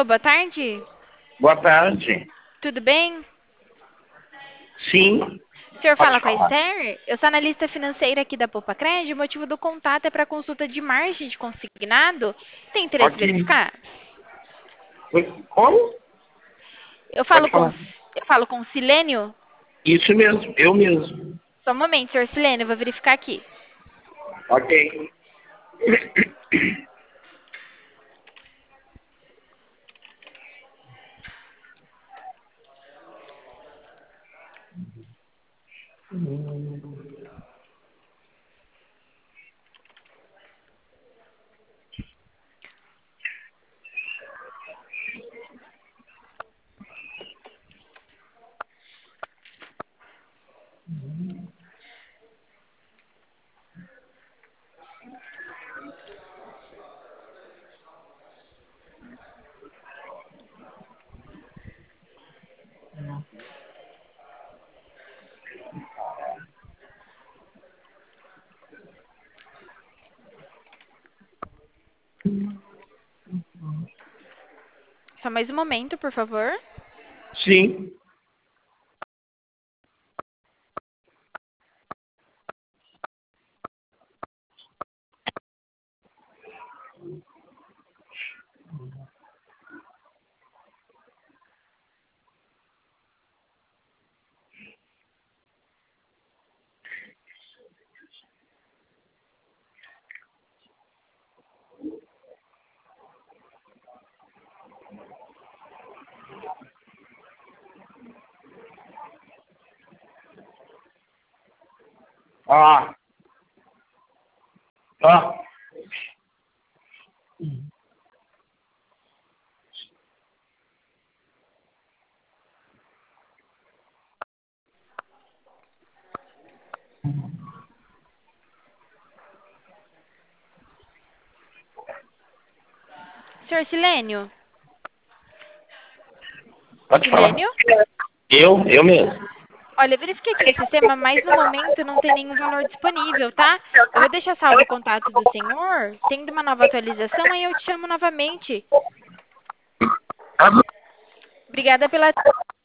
Alô, boa tarde. Boa tarde. Tudo bem? Sim, O senhor pode fala com a falar. Esther? Eu sou analista financeira aqui da Poupa Crédito. O motivo do contato é para consulta de margem de consignado. Tem interesse em Ok. verificar? Como? Eu falo Pode com, falar. eu falo com Silênio? Isso mesmo, eu mesmo. Só um momento, senhor Silênio, eu vou verificar aqui. Ok. Só mais um momento, por favor. Sim. Ah, ah. Senhor Silênio? Pode falar. Silênio? Eu mesmo. Olha, eu verifiquei aqui no sistema, mas no momento não tem nenhum valor disponível, tá? Eu vou deixar salvo o contato do senhor. Tendo uma nova atualização, aí eu te chamo novamente. Tá bom. Obrigada pela